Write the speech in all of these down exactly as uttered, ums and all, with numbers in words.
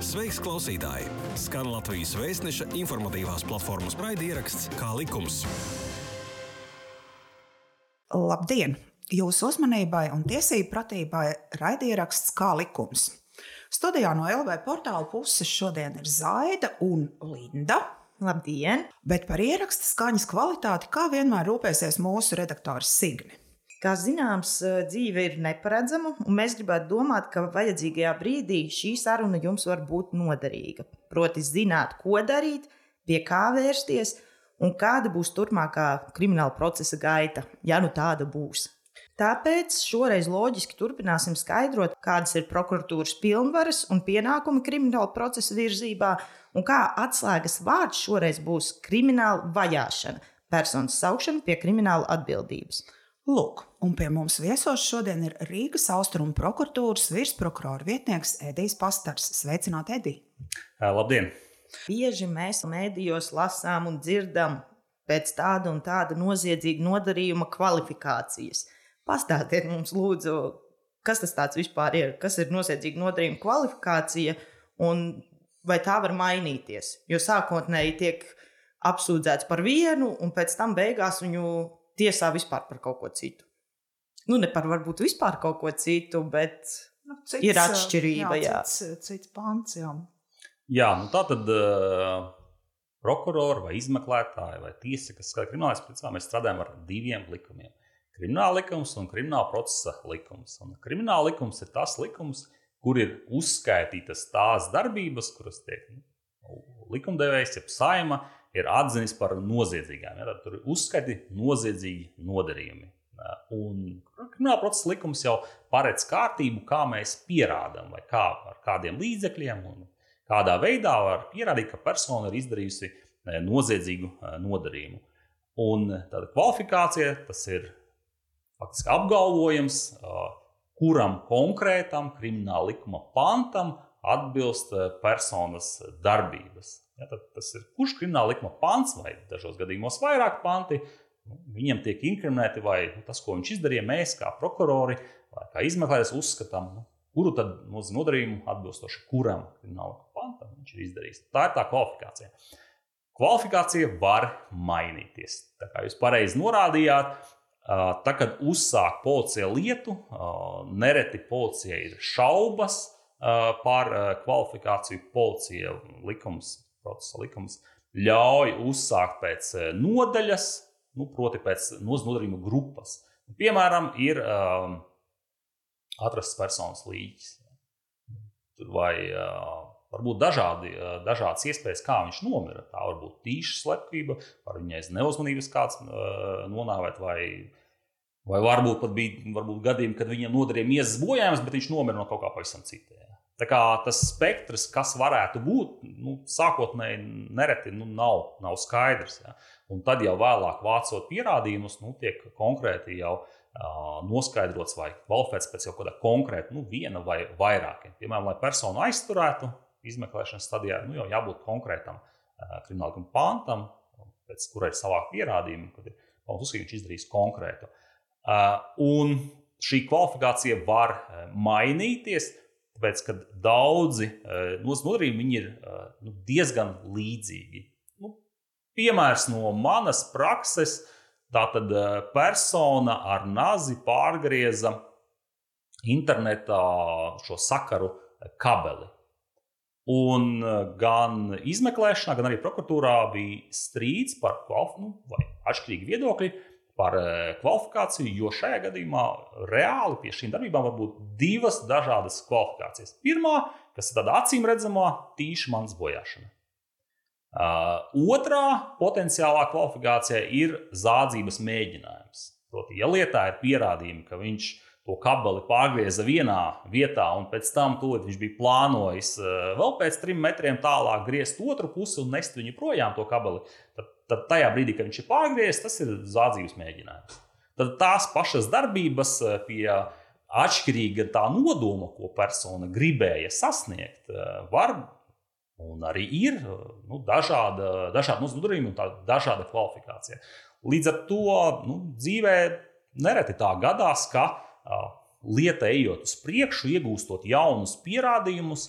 Sveiks, klausītāji! Skan Latvijas Vēstneša informatīvās platformas raidieraksts Kā likums. Labdien! Jūsu uzmanībai un tiesību pratībai raidieraksts Kā likums. Studijā no L V portāla puses šodien ir Zaida un Linda. Labdien! Bet par ieraksta skaņas kvalitāti kā vienmēr rūpēsies mūsu redaktors Signe. Kā zināms, dzīve ir neparedzama, un mēs gribētu domāt, ka vajadzīgajā brīdī šī saruna jums var būt noderīga. Proti zināt, ko darīt, pie kā vērsties un kāda būs turpmākā krimināla procesa gaita, ja nu tāda būs. Tāpēc šoreiz loģiski turpināsim skaidrot, kādas ir prokuratūras pilnvaras un pienākumi krimināla procesa virzībā, un kā atslēgas vārds šoreiz būs krimināla vajāšana, personas saukšana pie krimināla atbildības. Lūk, un pie mums viesos šodien ir Rīgas Austrumu prokuratūras virsprokurora vietnieks Edijs Pastars. Sveicināt, Edij! Labdien! Bieži mēs mēdījos lasām un dzirdam pēc tāda un tāda noziedzīga nodarījuma kvalifikācijas. Pastāstiet mums, lūdzu, kas tas tāds vispār ir, kas ir noziedzīga nodarījuma kvalifikācija un vai tā var mainīties? Jo sākotnēji tiek apsūdzēts par vienu un pēc tam beigās viņu tiesā vispār par kaut ko citu. Nu, ne par varbūt vispār kaut ko citu, bet nu, cits, ir atšķirība. Jā, cits, cits pants, jā. Jā, nu tā tad uh, prokurori vai izmeklētāji vai tiesa, kas skata kriminālais procesā, mēs strādājam ar diviem likumiem. Krimināla likums un krimināla procesa likums. Un krimināla likums ir tas likums, kur ir uzskaitītas tās darbības, kuras tiek nu, likumdevējs, jeb Saeima, ir atzinis par noziedzīgām. Ja? Tad tur ir uzskaiti noziedzīgi nodarījumi. Un krimināla procesa likums jau paredz kārtību, kā mēs pierādām, vai kā, ar kādiem līdzekļiem un kādā veidā var pierādīt, ka persona ir izdarījusi noziedzīgu nodarījumu. Un tāda kvalifikācija, tas ir faktiski apgalvojams, kuram konkrētam krimināla likuma pantam atbilst personas darbības. Ja, tad tas ir kurš krimināla likuma pants vai dažos gadījumos vairāk panti, nu, viņiem tiek inkriminēti vai nu, tas, ko viņš izdarīja, mēs kā prokurori vai kā izmeklētājs uzskatām, nu, kuru tad nodarījumu atbilstoši kuram krimināla likuma pantam viņš ir izdarījis. Tā ir tā kvalifikācija. Kvalifikācija var mainīties. Tā kā jūs pareizi norādījāt, tā, kad uzsāk policija lietu, nereti policija ir šaubas par kvalifikāciju. Policija likums, procesa likums ļauj uzsākt pēc nodaļas, nu, proti pēc nodarījuma grupas. Piemēram, ir um, atrasts personas līķis. Vai uh, varbūt dažādi, uh, dažādas iespējas, kā viņš nomira. Tā var būt tīša slepkavība, var viņai aiz neuzmanības kāds uh, nonāvēt, vai, vai varbūt pat bija varbūt gadījumi, kad viņam nodarīja miesas bojājums, bet viņš nomira no kaut kā pavisam citē. Tā kā tas spektrs, kas varētu būt, nu, sākotnēji nereti nu, nav, nav skaidrs. Ja? Un tad jau vēlāk vācot pierādījumus, nu, tiek konkrēti jau uh, noskaidrots vai kvalificēts pēc jau kādā konkrēta, nu, viena vai vairākiem. Piemēram, lai personu aizturētu izmeklēšanas stadijā, nu, jau jābūt konkrētam uh, krimināla likuma pantam, pēc kura ir savāk pierādījumi, kad ir uzskatīt, viņš izdarījis konkrētu. Uh, un šī kvalifikācija var uh, mainīties, tāpēc, ka daudzi nodarījumi viņi ir nu, diezgan līdzīgi. Nu, piemērs no manas prakses, tātad persona ar nazi pārgrieza internetā šo sakaru kabeli. Un gan izmeklēšanā, gan arī prokuratūrā bija strīds par nu, vai atšķirīgi viedokļi par kvalifikāciju, jo šajā gadījumā reāli pie šīm darbībām var būt divas dažādas kvalifikācijas. Pirmā, kas ir tāda acīm redzamā, tīša manas bojāšana. Uh, otrā potenciālā kvalifikācija ir zādzības mēģinājums. Proti, ja lietā ir pierādījumi, ka viņš to kabeli pārgrieza vienā vietā un pēc tam tūlīt viņš bija plānojis uh, vēl pēc trim metriem tālāk griezt otru pusi un nest viņu projām to kabeli, tad tad tajā brīdī, kad viņš ir pārgriezis, tas ir zādzības mēģinājums. Tad tās pašas darbības pie atšķirīga tā nodoma, ko persona gribēja sasniegt, var un arī ir nu, dažāda, dažāda nodarījuma un tā dažāda kvalifikācija. Līdz ar to nu, dzīvē nereti tā gadās, ka uh, lieta ejot uz priekšu, iegūstot jaunus pierādījumus,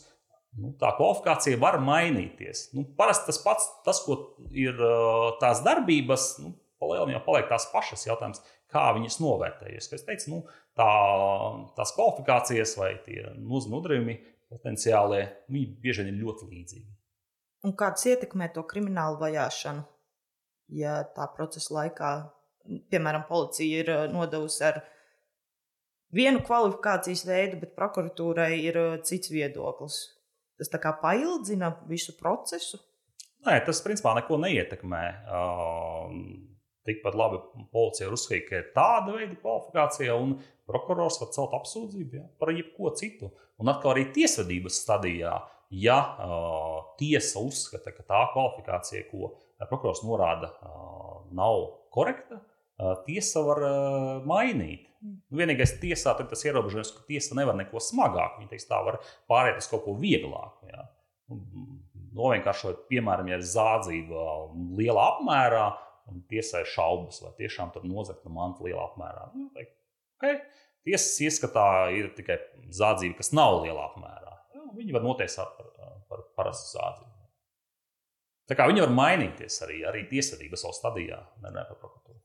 nu, tā kvalifikācija var mainīties. Nu, parasti tas pats, tas, ko ir tās darbības, nu, palielam jau paliek tās pašas jautājums, kā viņas novērtējas. Kā es teicu, nu, tā, tās kvalifikācijas vai tie nodarījumi potenciālie, viņi bieži vien ir ļoti līdzīgi. Un kāds ietekmē to kriminālu vajāšanu, ja tā procesa laikā, piemēram, policija ir nodevusi ar vienu kvalifikācijas veidu, bet prokuratūrai ir cits viedoklis? Tas tā kā paildzina visu procesu? Nē, tas principā neko neietekmē. Uh, tikpat labi policija uzskata, ka ir tāda veida kvalifikācija, un prokurors var celt apsūdzību, ja, par jebko citu. Un atkal arī tiesvedības stadijā, ja uh, tiesa uzskata, ka tā kvalifikācija, ko prokurors norāda, uh, nav korekta, uh, tiesa var uh, mainīt. Vienīgais tiesā ir tas ierobežojums, ka tiesa nevar neko smagāku. Viņa teiks, tā var pāriet uz kaut ko vieglāku. Ja. Novienkāršot, piemēram, ja ir zādzība lielā apmērā, un tiesai šaubas, vai tiešām tur nozagta manta lielā apmērā. Nu, teik, okay. Tiesas ieskatā ir tikai zādzība, kas nav lielā apmērā. Ja, viņi var notiesāt par, par parastu zādzību. Tā kā viņi var mainīties arī, arī tiesvedības savu stadijā, nerunājot par prokuratūru.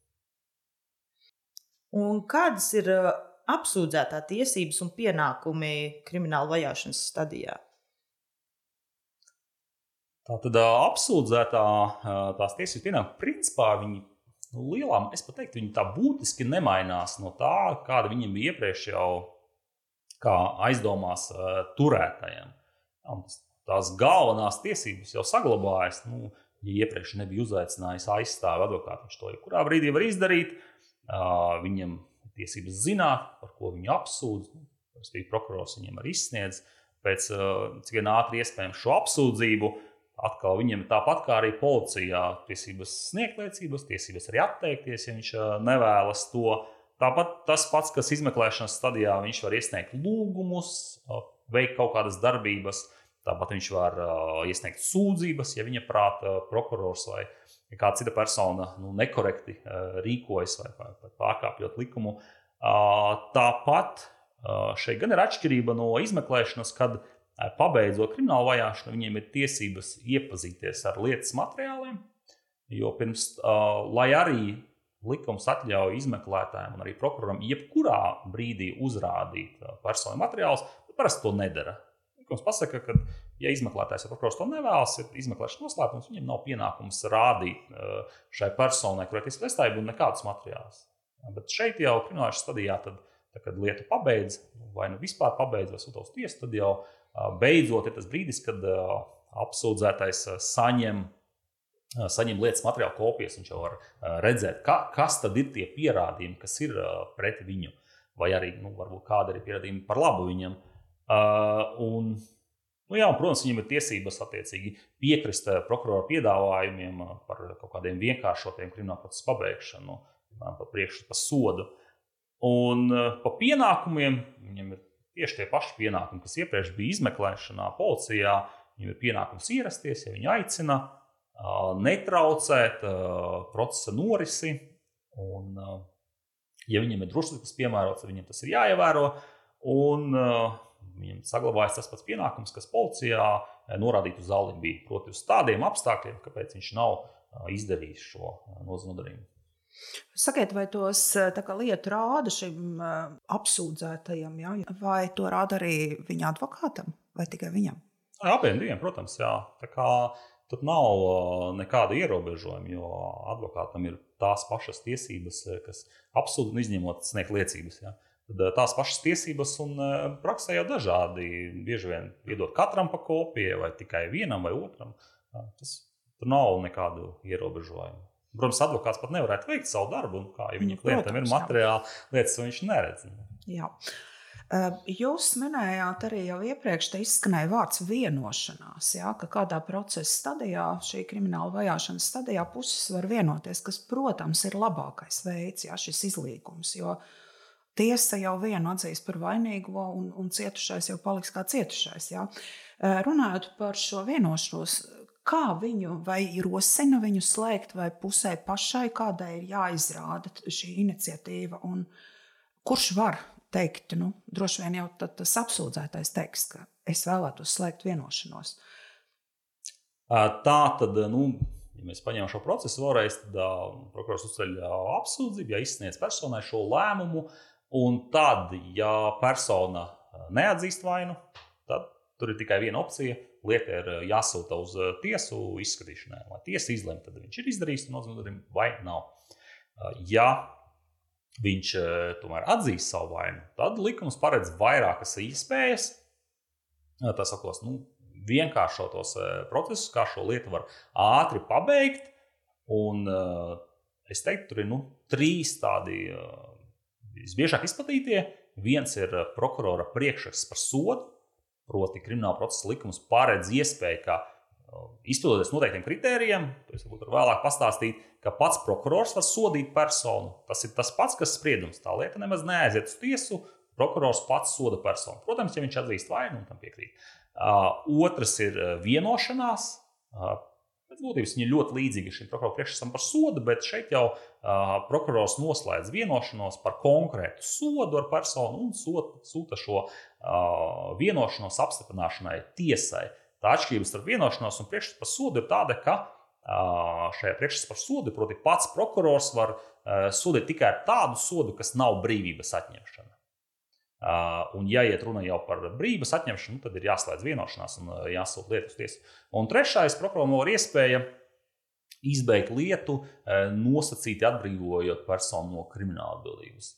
Un kādas ir apsūdzētā tiesības un pienākumi krimināla vajāšanas stadijā? Tātad apsūdzētā tās tiesības pienākumi, principā viņi nu, lielām, es pat teiktu, viņi tā būtiski nemainās no tā, kāda viņiem bija iepriekš jau kā aizdomās turētajiem. Tās galvenās tiesības jau saglabājas, nu, ja iepriekš nebija uzaicinājis aizstāvi advokātu, viņš to jebkurā brīdī var izdarīt. Viņam tiesības zināt, par ko viņu apsūdz, nu, prokurors viņiem arī izsniedz pēc cik vien ātri iespējams šo apsūdzību. Atkal viņiem tāpat kā arī policijā tiesības sniegt liecības, tiesības arī atteikties, ja viņš nevēlas to. Tāpat tas pats, kas izmeklēšanas stadijā, viņš var iesniegt lūgumus, veikt kaut kādas darbības, tāpat viņš var iesniegt sūdzības, ja viņa prāta prokurors vai kāda cita persona nu, nekorekti rīkojas vai pārkāpjot likumu. Tāpat šeit gan ir atšķirība no izmeklēšanas, kad pabeidzot kriminālu vajāšanu, viņiem ir tiesības iepazīties ar lietas materiāliem, jo pirms, lai arī likums atļauj izmeklētājiem un arī prokuroram jebkurā brīdī uzrādīt personu materiālus, bet parasti to nedara. Likums pasaka, ka, ja izmeklētājs vai prokurors to nevēlas, ir izmeklēšanas noslēpums, viņiem nav pienākums rādīt šai personai, kurai tiesību aizstāvību, nekādus materiālus. Bet šeit jau kriminālajā stadijā, tad, tad, kad lietu pabeidz, vai nu vispār pabeidz, vai sūta uz tiesu, tad jau beidzot ir tas brīdis, kad apsūdzētais saņem, saņem lietas materiālu kopijas, viņš jau var redzēt, ka, kas tad ir tie pierādījumi, kas ir pret viņu, vai arī, nu, varbūt kāda ir pierādījumi par labu viņam. Un, nu jā, un, protams, viņam ir tiesības attiecīgi piekrist prokurora piedāvājumiem par kaut kādiem vienkāršotiem krimināla procesa pabeigšanu, par priekšu, par sodu. Un pa pienākumiem viņam ir tieši tie paši pienākumi, kas iepriekš bija izmeklēšanā, policijā, viņam ir pienākums ierasties, ja viņu aicina, netraucēt procesa norisi, un ja viņam ir drošības piemērots, viņam tas ir jāievēro, un viņam saglabājas tas pats pienākums, kas policijā norādīt uz alibi, proti uz tādiem apstākļiem, kāpēc viņš nav izdarījis šo nodarījumu. Sakiet, vai tos kā, lietu rāda šim apsūdzētajam, ja? Vai to rāda arī viņa advokātam, vai tikai viņam? Abiem diviem, protams, jā. Tā kā tur nav nekāda ierobežojuma, jo advokātam ir tās pašas tiesības, kas apsūdz un izņemot sniegt liecības. Ja. Tad tās pašas tiesības un praksē jau dažādi. Bieži vien iedot katram pa kopijai vai tikai vienam vai otram. Tas, tur nav nekādu ierobežojumu. Protams, advokāts pat nevarētu veikt savu darbu, un kā, ja viņa klientam ir materiāli lietas, viņš neredz. Jā. Jūs minējāt arī jau iepriekš, te izskanēja vārds vienošanās, jā, ka kādā procesa stadijā, šī krimināla vajāšanas stadijā puses var vienoties, kas, protams, ir labākais veids, jā, šis izlīgums, jo tiesa jau vienu atzīs par vainīgo un, un cietušais jau paliks kā cietušais. Jā. Runājot par šo vienošanos, kā viņu vai rosina viņu slēgt vai pusē pašai, kādai ir jāizrāda šī iniciatīva un kurš var teikt, nu, droši vien jau tas apsūdzētais teiks, ka es vēlētos slēgt vienošanos. Tā tad, nu, ja mēs paņemam šo procesu vēlreiz, tad uh, prokurors uzceļ apsūdzību, ja izsniedz personai šo lēmumu, un tad, ja persona neatzīst vainu, tad tur ir tikai viena opcija. Lieta ir jāsūta uz tiesu izskatīšanai, lai tiesa izlemj, tad viņš ir izdarījis nodarījumu vai nav. Ja viņš tomēr atzīst savu vainu, tad likums paredz vairākas iespējas, tā sakos, nu, vienkāršotos procesus, kā šo lietu var ātri pabeigt, un es teiktu, tur ir nu, trīs tādi visbiežāk izplatītie. Viens ir prokurora priekšraksts par sodu, proti krimināla procesa likums paredz iespēju, ka izpildoties noteiktiem kritērijiem, to es varbūt vēlāk pastāstīt, ka pats prokurors var sodīt personu. Tas ir tas pats, kas spriedums. Tā lieta nemaz neaiziet uz tiesu, prokurors pats soda personu. Protams, ja viņš atzīst vainu un tam piekrīt. Uh, otrs ir vienošanās. Uh, pēc būtības viņi ir ļoti līdzīgi šim prokurora priekšrakstam par sodu, bet šeit jau uh, prokurors noslēdz vienošanos par konkrētu sodu ar personu un sūta šo uh, vienošanos apstiprināšanai tiesai. Tā atšķirība starp vienošanos un priekšrakstu par sodu ir tāda, ka uh, šajā priekšrakstā par sodu, proti pats prokurors var uh, sodīt tikai ar tādu sodu, kas nav brīvības atņemšana. Uh, un, ja iet runa jau par brīvības atņemšanu, tad ir jāslēdz vienošanās un uh, jāsūta lietu uz tiesu. Un trešais, prokuroram ir iespēja izbeigt lietu, uh, nosacīti atbrīvojot personu no krimināla atbildības.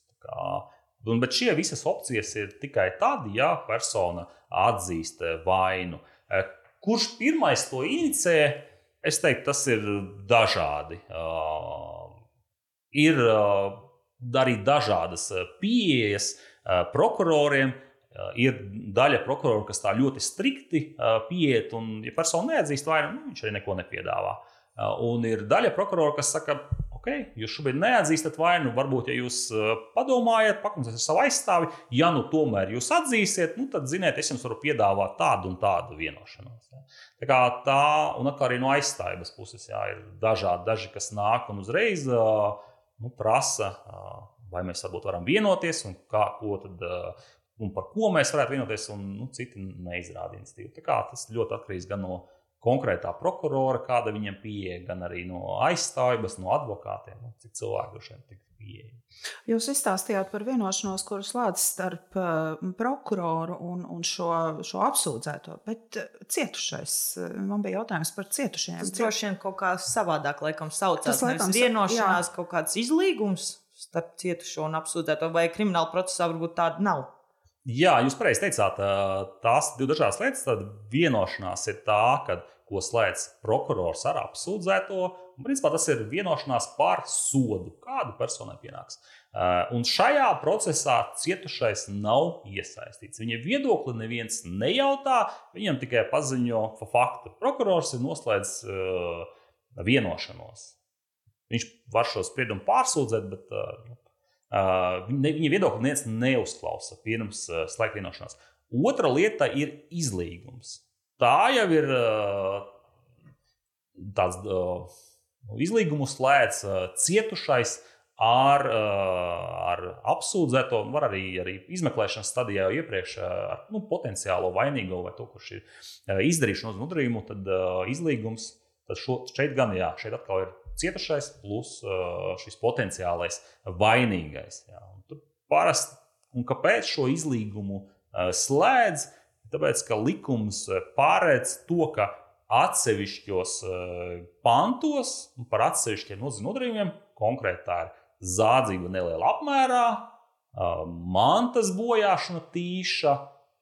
Bet šie visas opcijas ir tikai tad, ja persona atzīst vainu. Uh, kurš pirmais to inicē, es teiktu, tas ir dažādi. Uh, ir uh, arī dažādas pieejas prokuroriem. Ir daļa prokuroru, kas tā ļoti strikti pieiet, un ja persona neatzīst vainu, nu, viņš arī neko nepiedāvā. Un ir daļa prokuroru, kas saka, ok, jūs šobrīd neatzīstat vainu, varbūt, ja jūs padomājat, pakonsultēsiet savu aizstāvi, ja nu tomēr jūs atzīsiet, nu, tad, ziniet, es jums varu piedāvāt tādu un tādu vienošanos. Tā kā tā, un atkal arī no aizstāvības puses, jā, ir dažādi, daži, kas nāk un uzreiz nu, prasa, vai mēs varbūt varam vienoties, un, kā, ko tad, un par ko mēs varētu vienoties, un nu, citi neizrāda iniciatīvu. Tā kā tas ļoti atkarīgs gan no konkrētā prokurora, kāda viņam pieeja, gan arī no aizstāvības, no advokātiem, no cik cilvēku droši vien tik pieeja. Jūs izstāstījāt par vienošanos, kuru slēdz starp prokuroru un, un šo, šo apsūdzēto, bet cietušais, man bija jautājums par cietušajiem. Tas droši vien kaut kā savādāk laikam saucās, Tas, laikam, nevis vienošanās, jā. Kaut kāds izlīgums starp cietušo un apsūdzēto, vai krimināla procesā varbūt tāda nav? Jā, jūs pareizi teicāt, tās divi dažādas lietas. Tad vienošanās ir tā, kad, ko slēdz prokurors ar apsūdzēto. Un, principā, tas ir vienošanās par sodu, kādu personai pienāks. Un šajā procesā cietušais nav iesaistīts. Viņa viedokli neviens nejautā, viņam tikai paziņo faktu. Prokurors ir noslēdzis uh, vienošanos. Viņš var šo spriedumu pārsūdzēt, bet uh, viņa viedokli neviens neuzklausa pirms uh, slēgt vienošanās. Otra lieta ir izlīgums. Tā jau ir uh, tāds uh, izlīgumu slēdz uh, cietušais ar, uh, ar apsūdzēto, var arī, arī izmeklēšanas stadijā jau iepriekš uh, ar nu, potenciālo vainīgo vai to, kurš ir uh, izdarījuši nodarījumu, tad uh, izlīgums. Tad šo, šeit gan, jā, šeit atkal ir cietušais plus uh, šis potenciālais vainīgais. Jā. Un tur parasti, un kāpēc šo izlīgumu uh, slēdz? Tāpēc, ka likums paredz to, ka atsevišķos uh, pantos par atsevišķiem nodarījumiem, konkrēti tā ir zādzība neliela apmērā, uh, mantas bojāšana tīša,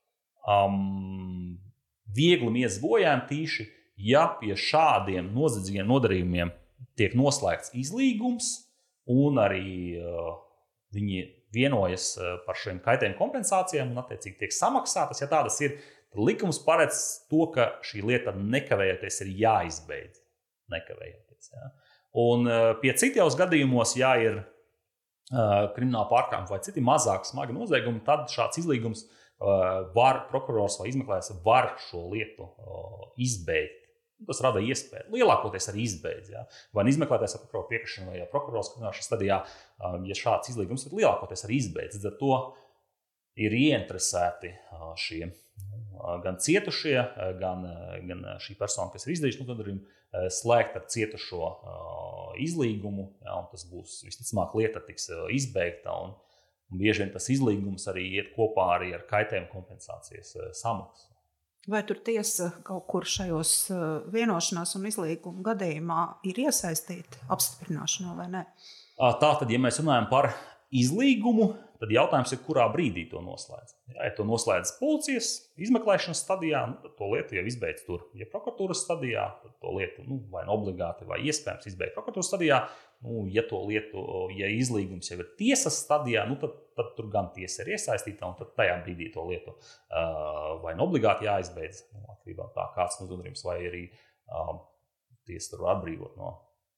um, viegli miesas bojājumi tīši, ja pie šādiem noziedzīgiem nodarījumiem tiek noslēgts izlīgums un arī uh, viņi vienojas uh, par šiem kaitējumu kompensācijām un attiecīgi tiek samaksātas, ja tādas ir, tad likums paredz to, ka šī lieta nekavējoties ir jāizbeidz. Nekavējoties, ja. Un uh, pie citos gadījumos, ja ir uh, krimināla pārkāpuma vai citi mazāk smagi noziegumi, tad šāds izlīgums uh, var, prokurors vai izmeklētājs var šo lietu uh, izbeigt. Tas rada iespēju. Lielākoties arī izbeidz. Ja? Vai izmeklētājs ar prokuroru piekrišanu vai prokurors kriminālās stadijā, ja šāds izlīgums ir lielākoties arī izbeidz. Līdz ar to ir ieinteresēti šie gan cietušie, gan, gan šī persona, kas ir izdarījuši nodarījumu, slēgt ar cietušo izlīgumu. Ja, un tas būs visticamāk lieta tiks izbeigta. Un, un bieži vien tas izlīgums arī iet kopā arī ar kaitējumu kompensācijas samaksu. Vai tur tiesa kaut kur šajos vienošanās un izlīguma gadījumā ir iesaistīta apstiprināšanā vai ne? Tātad, ja mēs runājam par izlīgumu, tad jautājums ir, kurā brīdī to noslēdz. Ja, ja to noslēdz policijas izmeklēšanas stadijā, nu, tad to lietu jau izbeidz tur. Ja prokuratūras stadijā, tad to lietu nu, vai nu obligāti vai iespējams izbeidz prokuratūras stadijā. Nu, ja to lietu, ja izlīgums jau ir tiesas stadijā, nu, tad, tad tur gan tiesa ir iesaistīta, un tad tajā brīdī to lietu uh, vai nu obligāti jāizbeidz, nu, atkarībā no tā kāds nodarījums, vai arī uh, tiesa tur atbrīvot no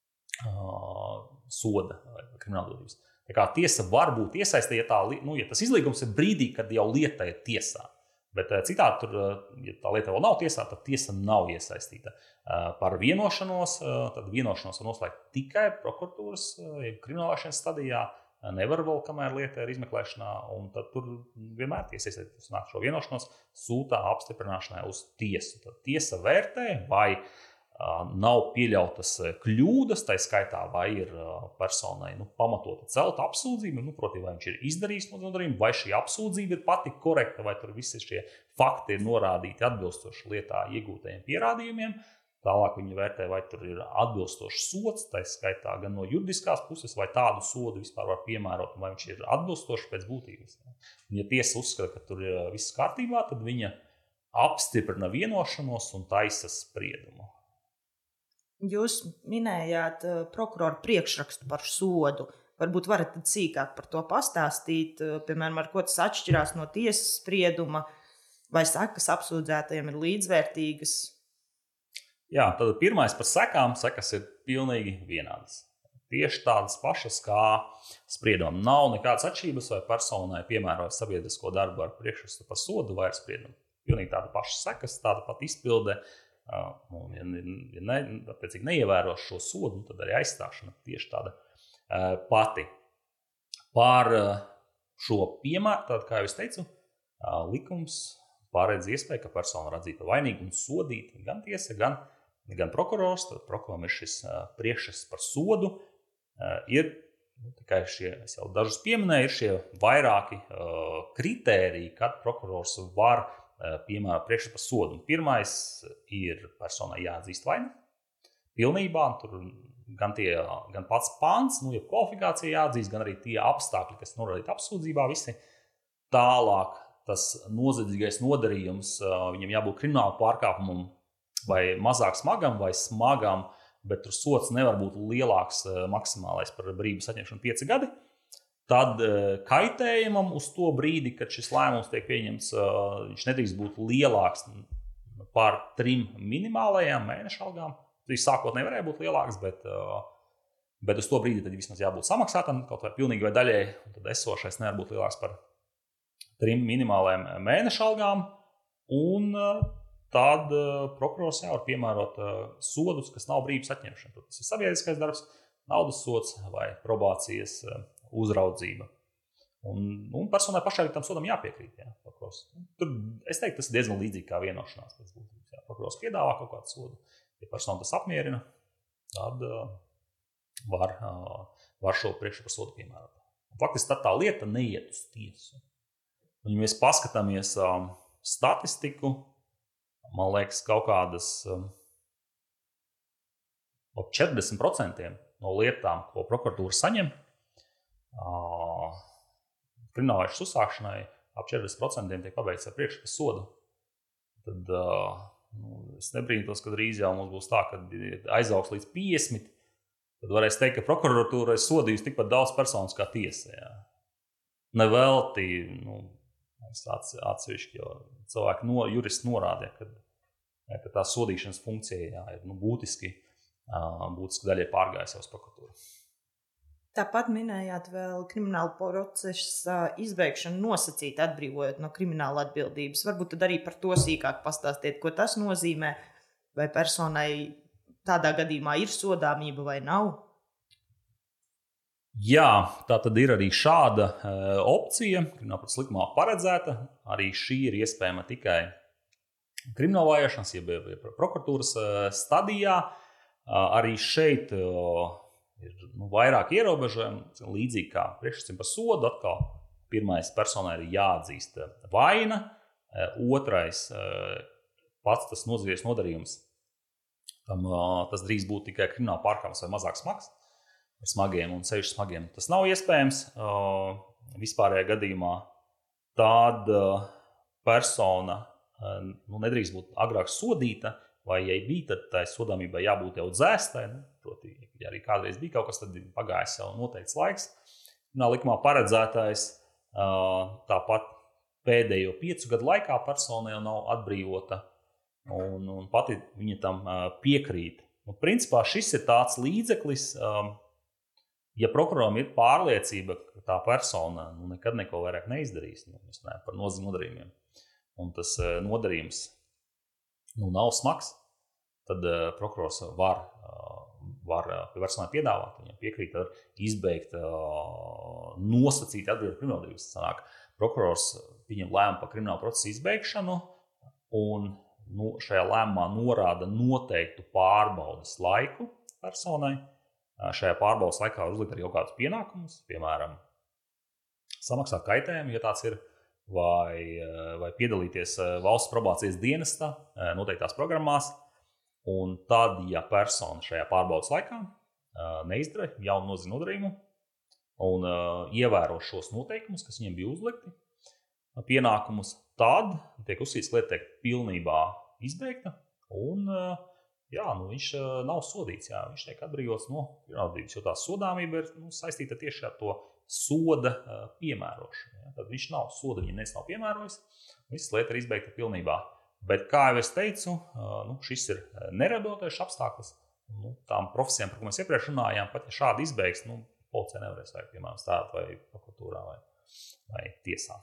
uh, soda vai krimināldodības. Tā kā tiesa var būt iesaistīta, ja, tā, nu, ja tas izlīgums ir brīdī, kad jau lieta ir tiesā. Bet citādi, tur, ja tā lieta vēl nav tiesā, tad tiesa nav iesaistīta. Par vienošanos, tad vienošanos var noslēgt tikai prokuratūras, ja kriminālvajāšanas stadijā, nevar vēl, kamēr lieta ir izmeklēšanā, un tad tur vienmēr tiesa iesaistīt šo vienošanos, sūtā apstiprināšanai uz tiesu. Tad tiesa vērtē, vai nav pieļautas kļūdas, tā skaitā, vai ir personai nu, pamatota celta apsūdzība, nu, proti, vai viņš ir izdarījis nodarījumu, vai šī apsūdzība ir pati korekta, vai tur visi šie fakti ir norādīti atbilstoši lietā iegūtajiem pierādījumiem. Tālāk viņi vērtē, vai tur ir atbilstošs sods, tā skaitā gan no juridiskās puses, vai tādu sodu vispār var piemērot, vai viņš ir atbilstošs pēc būtības. Un, ja tiesa uzskata, ka tur ir viss kārtībā, tad viņa apstiprina vienošanos un taisa spriedumu. Jūs minējāt uh, prokuroru priekšrakstu par sodu. Varbūt varat sīkāk par to pastāstīt, uh, piemēram, ar ko tas atšķirās no tiesas sprieduma, vai sekas apsūdzētajiem ir līdzvērtīgas? Jā, tad pirmais par sekām. Sekas ir pilnīgi vienādas. Tieši tādas pašas kā spriedumam. Nav nekādas atšķirības, vai personai piemēroja sabiedrisko darbu ar priekšrakstu par sodu vai ar spriedumu. Pilnīgi tāda paša sekas, tāda pat izpilde. Uh, un, ja ja ne, attiecīgi neievēros šo sodu, tad arī aizstāšana tieši tāda uh, pati. Par uh, šo piemēru, tad, kā jau es teicu, uh, likums pārēdz iespēju, ka persona var atzīt par vainīgu un sodīt gan tiesa, gan, gan prokurors. Tad prokuroram ir šis uh, priekšraksts par sodu. Uh, ir nu, tikai šie, es jau dažus pieminēju, ir šie vairāki uh, kritēriji, kad prokurors var piemēram, priekšrakstu par sodu. Pirmais ir personai jāatzīst vaina. Pilnībā tur gan, tie, gan pats pants, nu, ja kvalifikācija jāatzīst, gan arī tie apstākļi, kas norādīti apsūdzībā, visi. Tālāk tas noziedzīgais nodarījums, viņam jābūt krimināla pārkāpumam vai mazāk smagam vai smagam, bet tur sods nevar būt lielāks maksimālais par brīvības atņemšanu pieci gadi. Tad kaitējumam uz to brīdi, kad šis lēmums tiek pieņemts, viņš nedrīkst būt lielāks par trim minimālajām mēneša algām. Viņš sākotnēji varēja būt lielāks, bet, bet uz to brīdi tad vismaz jābūt samaksātam, kaut vai pilnīgi vai daļēji. Tad esošais nevar būt lielāks par trim minimālajām mēneša algām. Un tad prokurors jau var piemērot sodus, kas nav brīvības atņemšana. Tas ir sabiedriskais darbs, naudas sods vai probācijas uzraudzība. Un, un personai pašai tam sodam jāpiekrīt. Jā, Tur, es teiktu, tas ir diezgan līdzīgi kā vienošanās. Jā, prokurors piedāvā kaut kādu sodu. Ja persona tas apmierina, tad uh, var, uh, var šo priekšrakstu par sodu piemērot. Faktiski tad tā lieta neiet uz tiesu. Un, ja mēs paskatāmies um, statistiku, man liekas, kaut kādas um, četrdesmit procenti no lietām, ko prokuratūra saņem, Uh, kriminālvajāšanas uzsākšanai ap četrdesmit procenti tiek pabeigts ar priekšrakstu sodu. Tad uh, nu, es nebrīnītos, ka drīz jau mums būs tā, ka aizaugs līdz piecdesmit. Tad varēs teikt, ka prokuratūra ir sodījusi tikpat daudz personas kā tiesa. Jā. Nevelti, nu, atsevišķi, jo cilvēki no, juristi norādīja, ka, jā, ka tā sodīšanas funkcija jā, ir nu, būtiski, uh, būtiski daļai pārgājusi uz prokuratūru. Tāpat minējāt vēl krimināla procesa izbeigšanu nosacīt atbrīvojot no krimināla atbildības. Varbūt tad arī par to sīkāk pastāstiet, ko tas nozīmē, vai personai tādā gadījumā ir sodāmība vai nav? Jā, tā tad ir arī šāda uh, opcija, kriminālprocesa likumā paredzēta. Arī šī ir iespējama tikai krimināla vajāšanas, jeb, jeb prokuratūras uh, stadijā. Uh, arī šeit uh, ir nu, vairāk ierobežojumi, līdzīgi kā priekšsacījumi par sodu. Atkal pirmais personai ir jāatzīst vaina, uh, otrais uh, pats tas noziedzības nodarījums. Tam, uh, tas drīz būt tikai krimināla pārkāpums vai mazāk smags. Ar smagiem un sevišķi smagiem. Tas nav iespējams uh, vispārējā gadījumā. Tad uh, persona uh, nu, nedrīkst būt agrāk sodīta, vai, ja bija, tad tai sodāmībai jābūt jau dzēstai. Nu, proti, ja arī kādreiz bija kaut kas, tad pagājis jau noteikts laiks. Nā, likumā paredzētais uh, tāpat pēdējo piecu gadu laikā persona jau nav atbrīvota, un, un pati viņa tam uh, piekrīt. Nu, principā šis ir tāds līdzeklis, um, ja prokuroram ir pārliecība, ka tā persona nu, nekad neko vairāk neizdarīs, nu, mēs runājam par noziņu nodarījumiem, un tas uh, nodarījums nu, nav smags, tad uh, prokurors var, uh, var uh, personai piedāvāt, viņam piekrīt, var izbeigt uh, nosacīti atbrīvot krimināldarbības. Sanāk, prokurors viņam lēma par kriminālu procesu izbeigšanu, un nu, šajā lēmumā norāda noteiktu pārbaudes laiku personai. Šajā pārbaudas laikā var uzlikt arī kaut kādus pienākumus, piemēram, samaksāt kaitējumu, ja tāds ir, vai, vai piedalīties valsts probācijas dienesta noteiktās programmās. Un tad, ja persona šajā pārbaudas laikā neizdara jaunu noziņu nodarījumu un ievēro šos noteikumus, kas viņiem bija uzlikti, pienākumus, tad tiek uzskatīts, ka lieta tiek pilnībā izbeigta un jā, nu, viņš nav sodīts, jā, viņš tiek atbrīvots no krimināldarbības, jo tā sodāmība ir nu, saistīta tieši ar to soda uh, piemērošanu. Jā. Tad viņš nav soda, viņa nes nav piemērojis, visas lieta ir izbeigta pilnībā. Bet, kā jau es teicu, uh, nu, šis ir nerehabilitējošs apstākļus. Nu, tām profesijām, par ko mēs iepriekš runājām, pat ja šādi izbeigs, nu, policija nevarēs vajag, piemēram, stāt vai prokuratūrā vai, vai tiesā.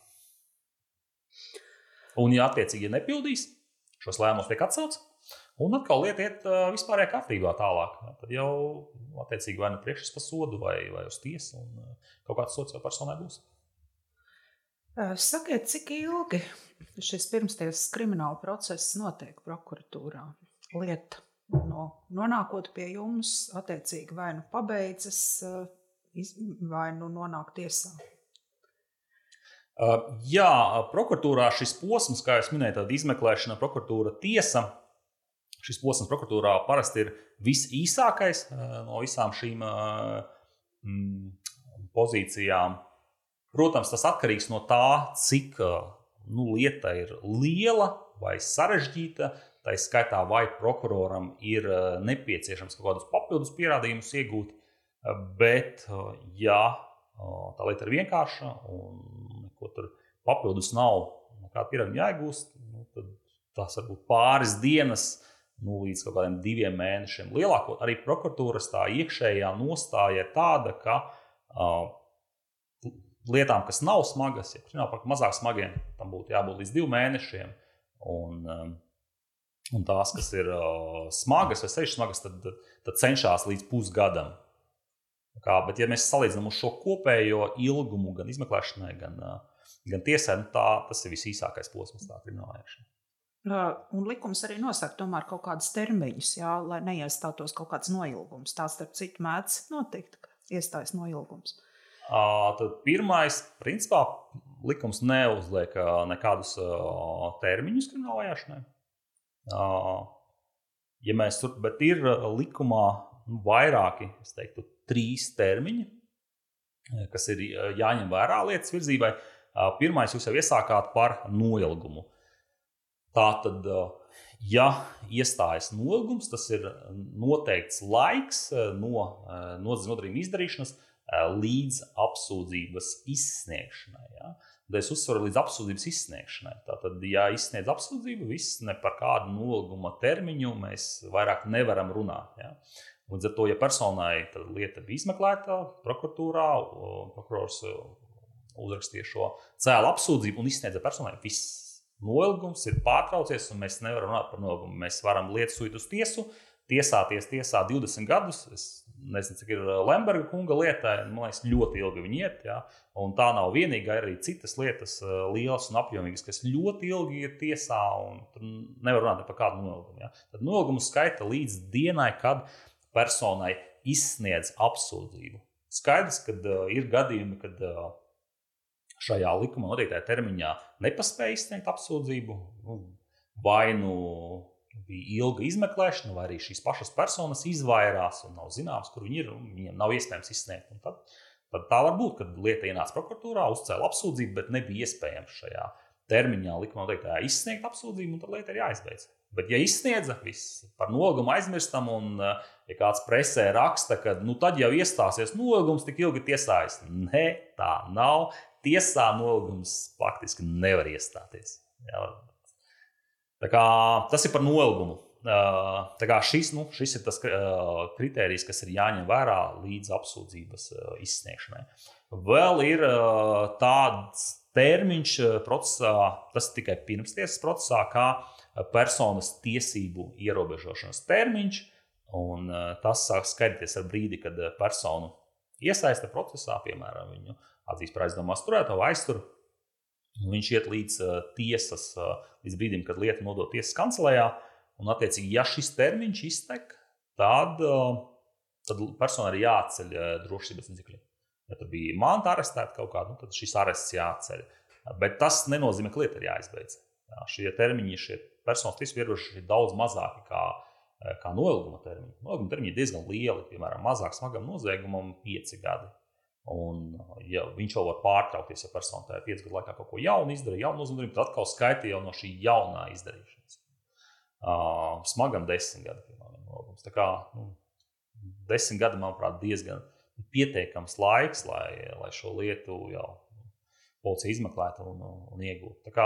Un, ja attiecīgi ja nepildīs, šos lēmumus tiek atsauts, un atkal lieta iet uh, vispārējā kārtībā tālāk. Ja, tad jau attiecīgi vai nu priekšas pa sodu vai, vai uz tiesu, un uh, kaut kāds sods jau personai būs. Sakiet, cik ilgi šis pirmstiesas krimināla process notiek prokuratūrā? Lieta no, nonākot pie jums, attiecīgi vai nu pabeidzas, vai nu nonāk tiesā? Uh, jā, prokuratūrā šis posms, kā jūs minējāt, tāda izmeklēšana, prokuratūra, tiesa. Šis posms prokuratūrā parasti ir visīsākais no visām šīm mm, pozīcijām. Protams, tas atkarīgs no tā, cik nu, lieta ir liela vai sarežģīta. Tā skaitā, vai prokuroram ir nepieciešams kaut kādus papildus pierādījumus iegūt. Bet, ja tā lieta ir vienkārša un neko tur papildus nav, nekāda pierādījuma jāiegūst, nu, tad tas var būt pāris dienas, nu, līdz kaut kādiem diviem mēnešiem. Lielākot arī prokuratūras tā iekšējā nostāja ir tāda, ka uh, lietām, kas nav smagas, ja krimināli par mazāk smagiem, tam būtu jābūt līdz diviem mēnešiem. Un, um, un tās, kas ir uh, smagas vai sevišķi smagas, tad, tad cenšas līdz pusgadam. Kā, bet, ja mēs salīdzinām uz šo kopējo ilgumu gan izmeklēšanai, gan, uh, gan tiesai, nu, tā, tas ir visīsākais posms tā krimināla vajāšana. Un likums arī nosaka tomēr kaut kādus termiņus, jā, lai neiestātos kaut kāds noilgums. Tā starp citu mēdz notikt, ka iestājas noilgums. Uh, tad pirmais, principā, likums neuzliek uh, nekādus uh, termiņus krimināla vajāšanai. Uh, ja mēs tur, bet ir likumā nu, vairāki, es teiktu, trīs termiņi, kas ir jāņem vērā lietas virzībai. Uh, pirmais jūs jau iesākāt par noilgumu. Tātad, ja iestājas noilgums, tas ir noteikts laiks no noziņas nodarījuma izdarīšanas līdz apsūdzības izsniegšanai. Ja? Tad es uzsveru līdz apsūdzības izsniegšanai. Tātad, ja izsniedz apsūdzību, viss ne par kādu noilguma termiņu mēs vairāk nevaram runāt. Ja? Līdz ar to, ja personai lieta bija izmeklēta prokuratūrā, prokurors uzrakstīja šo cēlu apsūdzību un izsniedza personai viss. Noilgums ir pārtraucies, un mēs nevaram runāt par noilgumu. Mēs varam lietu sūtīt uz tiesu, tiesāties tiesā divdesmit gadus. Es nezinu, cik ir Lemberga kunga lietai, man liekas, ļoti ilgi viņi iet, ja? Un tā nav vienīga, ir arī citas lietas lielas un apjomīgas, kas ļoti ilgi ir tiesā, un tur nevar runāt par kādu noilgumu. Ja? Tad noilgumu skaita līdz dienai, kad personai izsniedz apsūdzību. Skaidrs, ka uh, ir gadījumi, kad uh, šajā likuma noteiktajā termiņā nepasspēja izsniegt apsūdzību, vai nu bija ilga izmeklēšana, vai arī šīs pašas personas izvairās un nav zināms, kur viņi ir, un viņiem nav iespējams izsniegt. Un tad, tad tā var būt, kad lieta ienāca prokuratūrā, uzcēla apsūdzību, bet nebija iespējams šajā termiņā likuma noteiktajā izsniegt apsūdzību, un tad lieta ir jāizbeidz. Bet ja izsniedza, viss par noligumu aizmirstam, un ja kāds presē raksta, ka nu, tad jau iestāsies noligums, tik ilgi tiesājas. Nē, tā nav. Tiesā noligums faktiski nevar iestāties. Jā. Tā kā, tas ir par noligumu. Tā kā šis, nu, šis ir tas kritērijs, kas ir jāņem vērā līdz apsūdzības izsniegšanai. Vēl ir tāds termiņš procesā, tas tikai pirmstiesas procesā, kā personas tiesību ierobežošanas termiņš, un tas sāk skaitīties ar brīdi, kad personu iesaista procesā, piemēram, viņu atzīst par aizdomās turēto vai aizturu. Viņš iet līdz uh, tiesas, uh, līdz brīdim, kad lieta nodot tiesas kancelējā, un attiecīgi, ja šis termiņš iztek, tad, uh, tad persona ir jāatceļ uh, drošības līdzekļi. Ja tur bija manta arestēta kaut kāda, nu, tad šis arests jāatceļ. Bet tas nenozīmē, ka lieta ir jāizbeidz. Jā, šie termiņi, šie personas tiesību ierobežojumi ir daudz mazāki kā, kā noilguma termiņi. Noilguma termiņi ir diezgan lieli, piemēram, mazāk smagam noziegumam pieci gadi. Un, ja viņš jau var pārtraukties, ja persona tajā piecu gadu laikā kaut ko jaunu izdarīja, jaunu uzmanību, tad atkal skaitī jau no šī jaunā izdarīšanas. Uh, smagam desmit gadi, piemēram. Tā kā nu, desmit gadi, manuprāt, diezgan pietiekams laiks, lai, lai šo lietu jau policija izmeklētu un, un iegūtu. Tā kā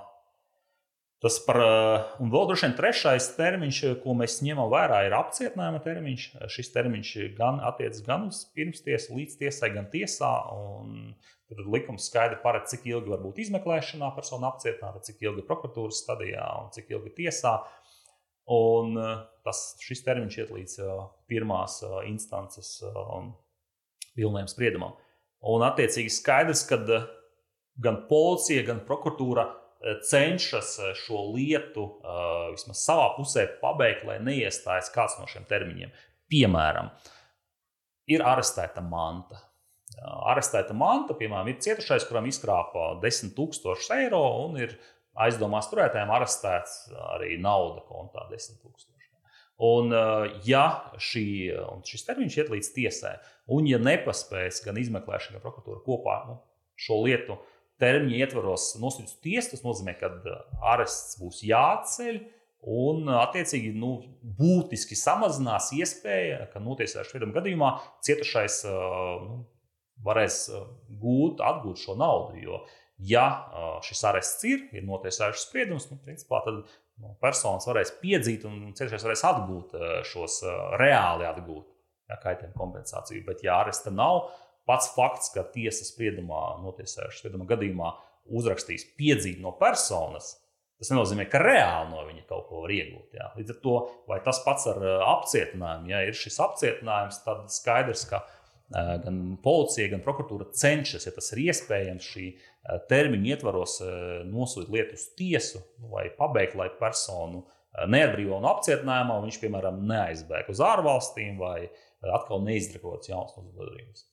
tas par, un vēl droši vien trešais termiņš, ko mēs ņemam vērā, ir apcietinājuma termiņš. Šis termiņš gan attiecas gan uz pirmstiesu, līdz tiesai, gan tiesā. Un tur likums skaidri paredz, cik ilgi var būt izmeklēšanā persona apcietināta, cik ilgi prokuratūras stadijā un cik ilgi tiesā. Un tas, šis termiņš iet līdz pirmās instances pilnajam spriedumam. Un attiecīgi skaidrs, ka gan policija, gan prokuratūra cenšas šo lietu uh, vismaz savā pusē pabeigt, lai neiestājas kāds no šiem termiņiem. Piemēram, ir arestēta manta. Uh, arestēta manta, piemēram, ir cietušais, kuram izkrāpa desmit tūkstošus eiro un ir aizdomās turētājiem arestēts arī nauda kontā desmit tūkstoši. Un uh, ja šī, un šis termiņš iet līdz tiesai, un ja nepaspējas gan izmeklēšana, gan prokuratūra kopā nu, šo lietu termiņa ietvaros nosūtīs tiesu, tas nozīmē, ka arests būs jāceļ un attiecīgi nu, būtiski samazinās iespēja, ka notiesājuši sprieduma gadījumā cietušais nu, varēs gūt, atgūt šo naudu, jo ja šis arests ir, ir notiesājuši spriedums, nu, principā tad nu, personas varēs piedzīt un cietušais varēs atgūt šos reāli atgūt, ja, kaitējumu kompensāciju, bet ja aresta nav, pats fakts, ka tiesas spriedumā, notiesājušas sprieduma gadījumā uzrakstīs piedzīt no personas, tas nenozīmē, ka reāli no viņa kaut ko var iegūt. Jā. Līdz ar to, vai tas pats ar apcietinājumu, ja ir šis apcietinājums, tad skaidrs, ka uh, gan policija, gan prokuratūra cenšas, ja tas ir iespējams, šī uh, termiņa ietvaros uh, nosūtīt lietu uz tiesu vai pabeigt, lai personu uh, neatbrīvo no apcietinājumā, viņš, piemēram, neaizbēg uz ārvalstīm vai uh, atkal neizdrakots jauns noziegums.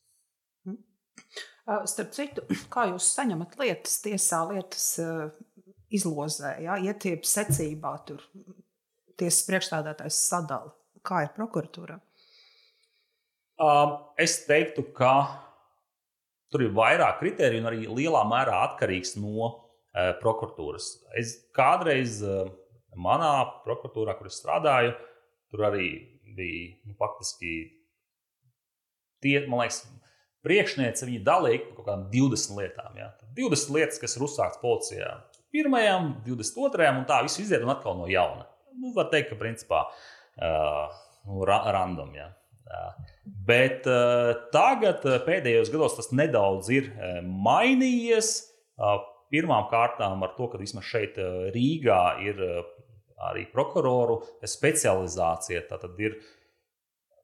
Starp citu, kā jūs saņemat lietas tiesā, lietas uh, izlozē, ja? Ietiep secībā tur tiesas priekšstādātājs sadala. Kā ir prokuratūrā? Uh, es teiktu, ka tur ir vairāk kritēriju un arī lielā mērā atkarīgs no uh, prokuratūras. Es kādreiz uh, manā prokuratūrā, kur es strādāju, tur arī bija nu, faktiski tie, man liekas, priekšniece viņa dalīja par kaut kādām divdesmit lietām. Ja? divdesmit lietas, kas ir uzsāktas policijā pirmajām, divdesmit otrajām, un tā visu iziet un atkal no jauna. Nu, var teikt, ka principā uh, ra random. Ja? Uh, bet uh, tagad uh, pēdējos gados tas nedaudz ir uh, mainījies. Uh, pirmām kārtām ar to, ka vismaz šeit uh, Rīgā ir uh, arī prokuroru specializācija. Tātad ir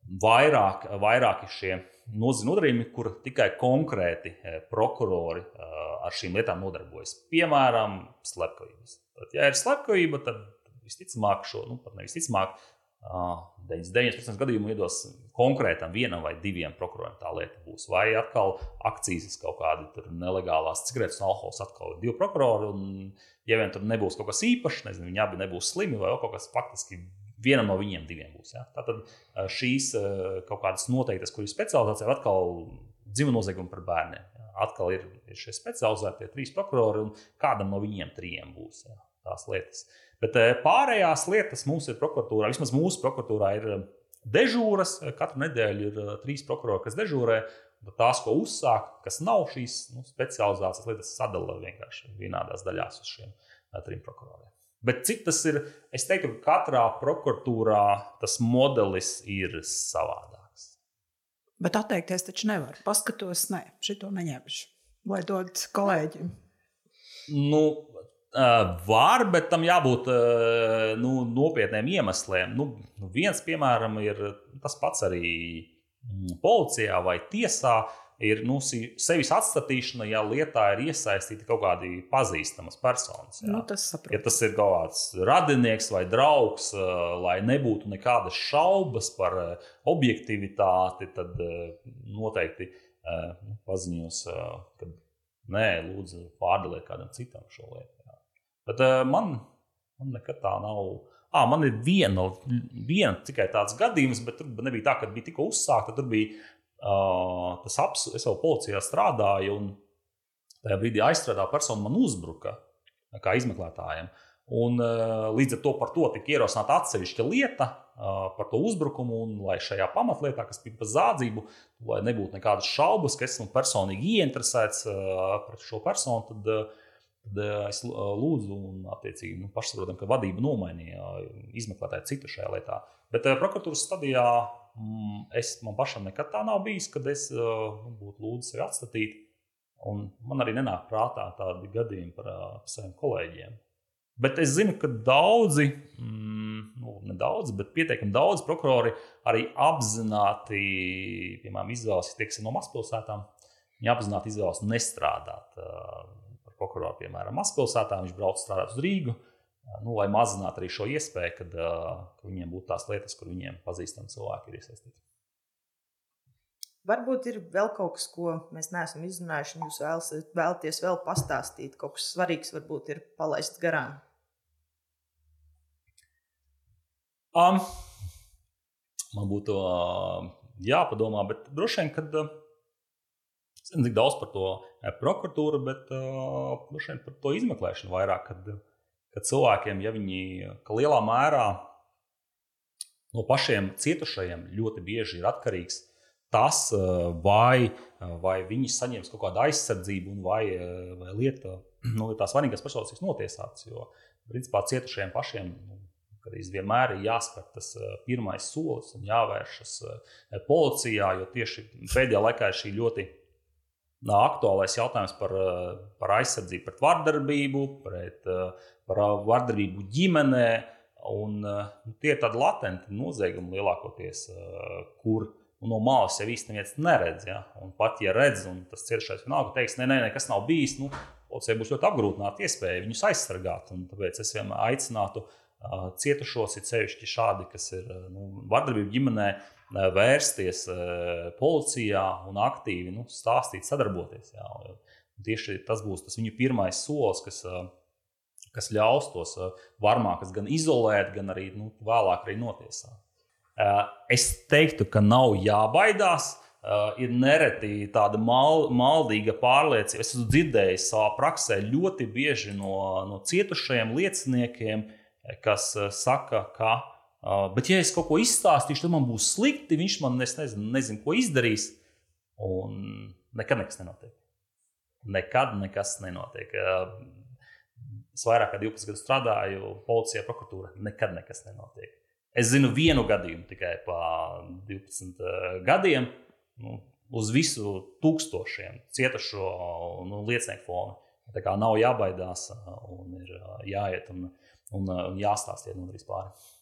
vairāk, vairāki šie nodarījumi, kur tikai konkrēti prokurori ar šīm lietām nodarbojas. Piemēram, slepkavības. Tad, ja ir slepkavība, tad visticamāk šo, nu, pat nevisticamāk, deviņdesmit deviņi procenti gadījumu iedos konkrētam vienam vai diviem prokuroriem tā lieta būs. Vai atkal akcijas kaut kādi tur nelegālās cigaretes un alkohols atkal divi prokurori, un ja vien tur nebūs kaut kas īpašs, nezinu, viņi abi nebūs slimi vai kaut kas faktiski vienam no viņiem diviem būs. Ja? Tātad šīs kaut kādas noteiktas, kur ir specializācija, atkal dzimuma noziegumi par bērniem. Ja? Atkal ir, ir šie specializētie trīs prokurori, un kādam no viņiem trijiem būs ja? Tās lietas. Bet pārējās lietas mums ir prokuratūrā, vismaz mūsu prokuratūrā ir dežūras, katru nedēļu ir trīs prokurori, kas dežūrē, tās, ko uzsāk, kas nav šīs nu, specializācijas lietas, sadala vienkārši vienādās daļās uz šiem trim prokuroriem. Bet cik tas ir, es teiktu, ka katrā prokuratūrā tas modelis ir savādāks. Bet atteikties taču nevar. Paskatos, ne, šito neņemšu. Vai dod kolēģim? Nu, var, bet tam jābūt nu, nopietniem iemesliem. Nu, viens, piemēram, ir tas pats arī policijā vai tiesā, ir nu, sevis atstatīšana, ja lietā ir iesaistīti kaut kādi pazīstamas personas. Nu, tas saprot. Ja tas ir kaut kāds radinieks vai draugs, lai nebūtu nekādas šaubas par objektivitāti, tad noteikti paziņos, ka nē, lūdzu, pārdaliet kādam citam šo lietu. Jā. Bet man, man nekad tā nav. À, man ir viena, viena tikai tāds gadījums, bet tur nebija tā, ka bija tikko uzsākta, tur bija Uh, tas aps, es jau policijā strādāju, un tajā brīdī aizstrādā persona man uzbruka kā izmeklētājiem. Un uh, līdz ar to par to tika ierosināta atsevišķa lieta uh, par to uzbrukumu, un lai šajā pamatlietā, kas bija par zādzību, lai nebūtu nekādas šaubas, ka esmu personīgi ieinteresēts uh, pret šo personu, tad, uh, tad uh, es lūdzu un attiecīgi nu, pašsaprotam, ka vadība nomainīja uh, izmeklētāju citu šajā lietā. Bet uh, prokuratūras stadijā Es, man pašam nekad tā nav bijis, kad es uh, būtu lūdzu sevi atstatīt. Un man arī nenāk prātā tādi gadījumi par uh, saviem kolēģiem. Bet es zinu, ka daudzi, mm, nu, ne daudzi, bet pietiekami daudzi prokurori arī apzināti, piemēram, izvēlas, ja tieksim no mazpilsētām, viņi apzināti izvēlas nestrādāt uh, par prokuroru, piemēram, mazpilsētām, viņš brauc strādāt uz Rīgu. Nu, lai mazinātu arī šo iespēju, kad, ka viņiem būtu tās lietas, kur viņiem pazīstami cilvēki ir iesaistīti. Varbūt ir vēl kaut kas, ko mēs neesam izrunājuši, un jūs vēlas, vēlaties vēl pastāstīt. Kaut kas svarīgs varbūt ir palaists garām. Um, man būtu uh, jāpadomā, bet droši vien, kad uh, es nezinu, cik daudz par to prokuratūru, bet uh, droši vien par to izmeklēšanu vairāk, kad uh, ka cilvēkiem, ja viņi ka lielā mērā no pašiem cietušajiem ļoti bieži ir atkarīgs tas, vai, vai viņi saņems kaut kādu aizsardzību un vai, vai lieta, nu, tās vainīgās personas tiks notiesātas, jo principā cietušajiem pašiem nu, vienmēr ir jāspēr tas pirmais solis un jāvēršas policijā, jo tieši pēdējā laikā ir šī ļoti aktuālais jautājums par, par aizsardzību pret vardarbību, pret, par vardarbību ģimenē, un nu, tie ir tādi latenti noziegumi lielākoties, kur nu, no malas jau īsti neviens neredz, ja? Un pat ja redz, un tas cietušais vienalga teiks, nē, nē, nekas nav bijis, nu, policijai būs ļoti apgrūtināta iespēja viņus aizsargāt, un tāpēc es vienmēr aicinātu uh, cietušos, ir sevišķi šādi, kas ir nu, vardarbību ģimenē, vērsties policijā un aktīvi nu, stāstīt, sadarboties. Jā. Tieši tas būs tas viņu pirmais solis, kas, kas ļaus tos varmākas gan izolēt, gan arī nu, vēlāk arī notiesāt. Es teiktu, ka nav jābaidās. Ir nereti tāda mal, maldīga pārliecība. Es esmu dzirdējis savā praksē ļoti bieži no, no cietušajiem lieciniekiem, kas saka, ka Uh, bet, ja es kaut ko izstāstīšu, tad man būs slikti, viņš man es nezinu, nezinu, ko izdarīs, un nekad nekas nenotiek. Nekad nekas nenotiek. Uh, es vairāk kā divpadsmit gadu strādāju policijā, prokuratūrā, nekad nekas nenotiek. Es zinu vienu gadījumu tikai pa divpadsmit gadiem, nu, uz visu tūkstošiem cietušo nu, liecinieku fonu. Tā kā nav jābaidās un ir jāiet un, un, un jāstāstiet un darīs pāri.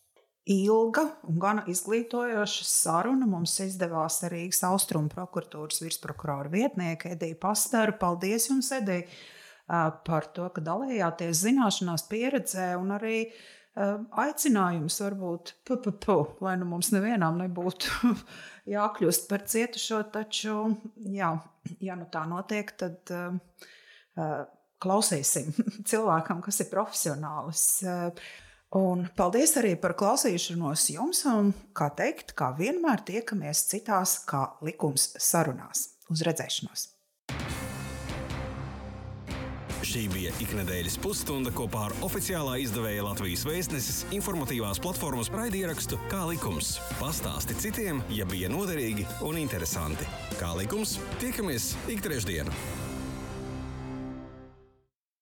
ilga un gan izglītojoša saruna. Mums izdevās ar Rīgas Austrumu prokuratūras virsprokurora vietnieku Ediju Pastaru. Paldies jums, Edija, par to, ka dalījāties zināšanās, pieredzē un arī aicinājums varbūt, pu, pu, pu, lai nu mums nevienām nebūtu jākļūst par cietušo, taču, jā, ja nu tā notiek, tad uh, klausīsim cilvēkam, kas ir profesionālis. Un paldies arī par klausīšanos jums, un, kā teikt, kā vienmēr tiekamies citās kā likums sarunās. Uz redzēšanos! Šī bija iknedēļas pusstunda kopā ar oficiālā izdevēja Latvijas Vēstneses informatīvās platformas raidierakstu Kā likums. Pastāsti citiem, ja bija noderīgi un interesanti. Kā likums, tiekamies ik trešdienu!